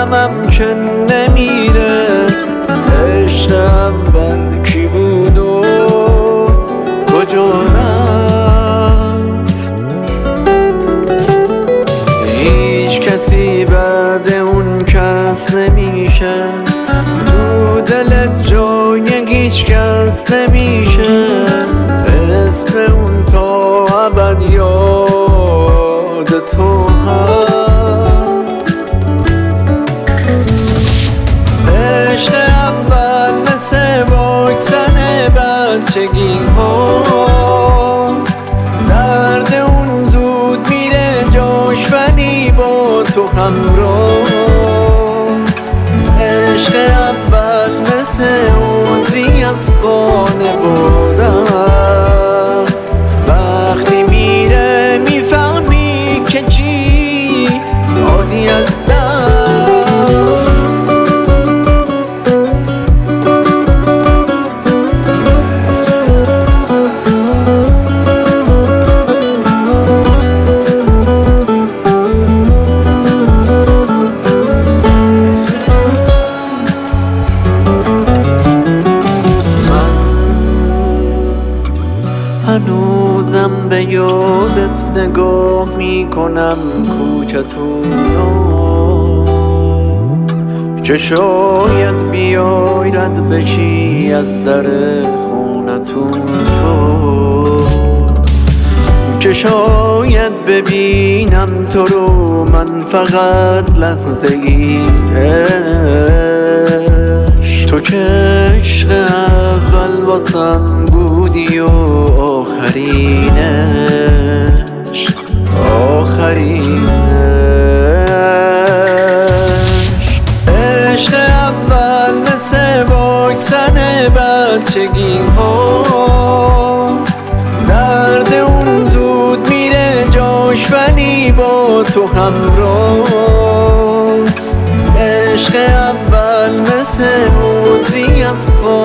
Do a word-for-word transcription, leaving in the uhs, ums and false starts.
غمم که نمیره. عشق اول کی بود و کجا رفت؟ هیچ کسی بعد اون کس نمیشه، تو دلت جای هیچ کس نمیشه. اسم اون تا ابد یاد تو هست. عشق اول مثل واکسن بچگی هاست، درد اون زود میره جاش ولی با تو همراست. عشق اول مثل عضوی از خانواده است، وقتی میره میفهمی که چی دادی از دست. هنوزم به یادت نگاه میکنم کوچتونو، چه شاید بیای رد بشی از در خونتون تو، چه شاید ببینم تو رو من فقط لحظه ای. تو که عشق اول واسم بودی و آخرینش آخرینش. عشق اول مثل واکسن بچگی هاست، درد اون زود میره جاش ولی با تو همراست. عشق اول مثل عضوی از